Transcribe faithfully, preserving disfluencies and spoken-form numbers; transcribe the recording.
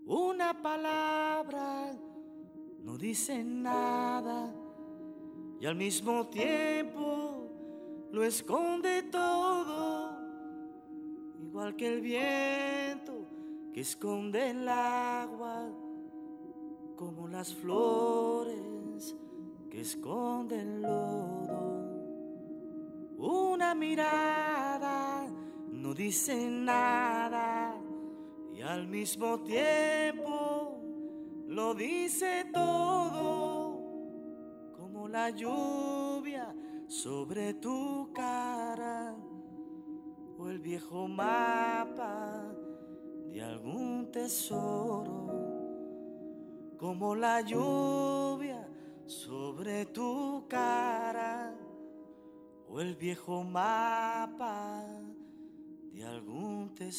Una palabra no dice nada y al mismo tiempo lo esconde todo, igual que el viento que esconde el agua, como las flores que esconden lodo. Una mirada no dice nada y al mismo tiempo lo dice todo, como la lluvia sobre tu cara o el viejo mapa de algún tesoro, como la lluvia sobre tu cara o el viejo mapa de algún tesoro.